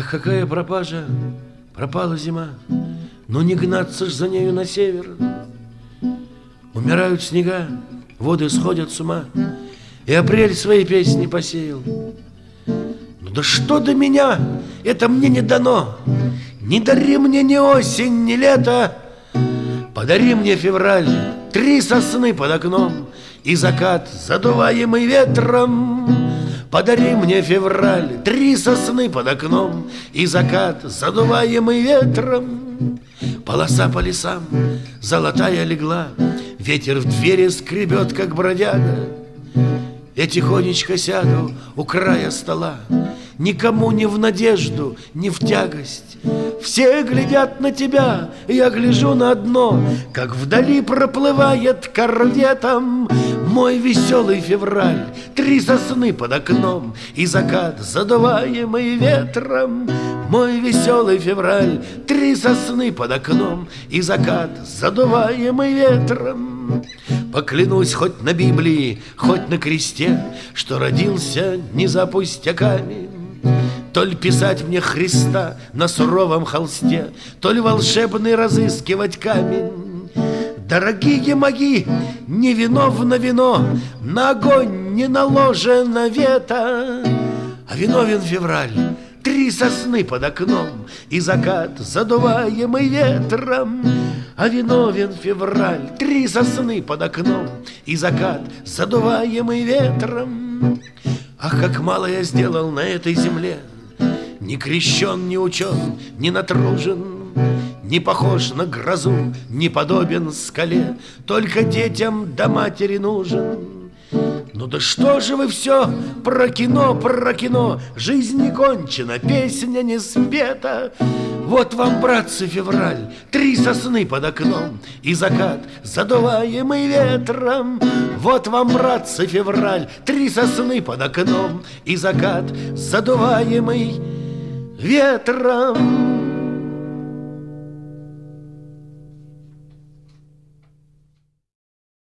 Ах, какая пропажа, пропала зима, но не гнаться ж за нею на север. Умирают снега, воды сходят с ума, и апрель свои песни посеял. Ну да что до меня, это мне не дано. Не дари мне ни осень, ни лето. Подари мне февраль, 3 сосны под окном и закат, задуваемый ветром. Подари мне февраль, 3 сосны под окном и закат, задуваемый ветром. Полоса по лесам золотая легла, ветер в двери скребет, как бродяга. Я тихонечко сяду у края стола, никому не в надежду, не в тягость. Все глядят на тебя, я гляжу на дно, как вдали проплывает корветом мой веселый февраль. 3 сосны под окном и закат, задуваемый ветром. Мой веселый февраль, 3 сосны под окном и закат, задуваемый ветром. Поклянусь хоть на Библии, хоть на кресте, что родился не за пустяками. Толь писать мне Христа на суровом холсте, толь волшебный разыскивать камень. Дорогие мои, невиновно вино, на огонь не наложено вето. А виновен февраль, 3 сосны под окном и закат, задуваемый ветром. А виновен февраль, 3 сосны под окном и закат, задуваемый ветром. Ах, как мало я сделал на этой земле, не крещен, не учен, не натружен, не похож на грозу, не подобен скале, только детям до матери нужен. Ну да что же вы все про кино, жизнь не кончена, песня не спета. Вот вам, братцы, февраль, 3 сосны под окном и закат, задуваемый ветром. Вот вам, братцы, февраль, 3 сосны под окном и закат, задуваемый ветром.